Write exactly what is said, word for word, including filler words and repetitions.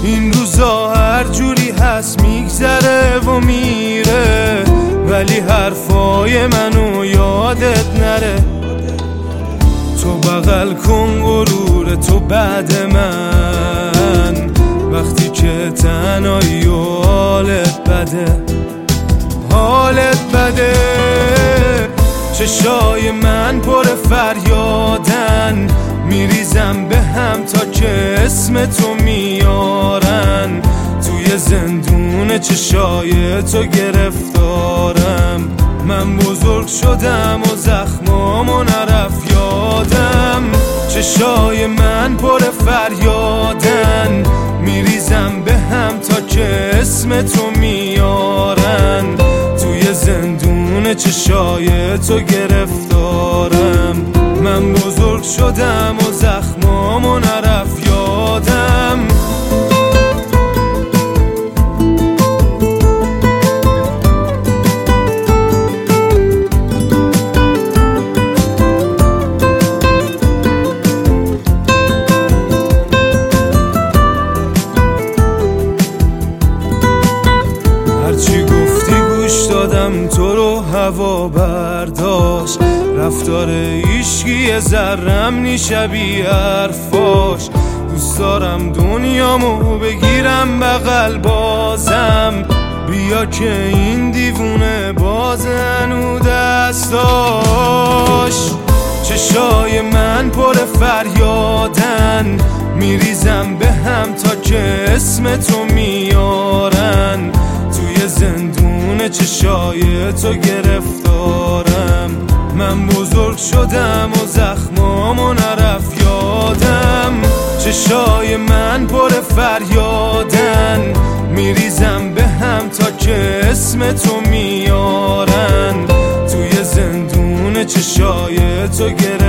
این روزا هر جوری هست میگذره و میره، ولی حرفای منو یادت نره. تو بغل کن غرور تو بعد من، وقتی که تنهایی و حالت بده، حالت بده. چشای من پر فریادن، میریزم به هم تا که اسم تو میارن. توی زندون چشای تو گرفتارم، من بزرگ شدم و زخمامو نرف یادم. چشای من پر فریادن، میریزم به هم تا که اسم تو میارن. توی زندون چشای تو گرفتارم، من بزرگ شدم و زخمامو نرف یادم. هرچی گفتی گوش دادم، تو رو هوا برداشت. رفتار ایشگی ذرم نی شبیه حرفاش. دوست دارم دنیامو بگیرم بغل بازم، بیا که این دیوونه باز هنو دستاش. چشای من پر فریادن، میریزم به هم تا که اسم تو میارن. توی زندون چشای تو گرفتارم، من بزرگ شدم و زخمامو نرف یادم. چشای من پر فریادن، میریزم به هم تا که اسم تو میارن. توی زندون چشای تو گرفتارم،